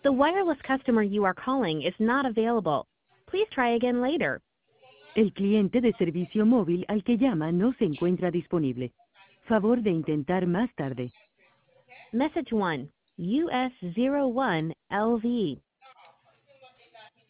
The wireless customer you are calling is not available. Please try again later. El cliente de servicio móvil al que llama no se encuentra disponible. Favor de intentar más tarde. Message 1, US01 LV.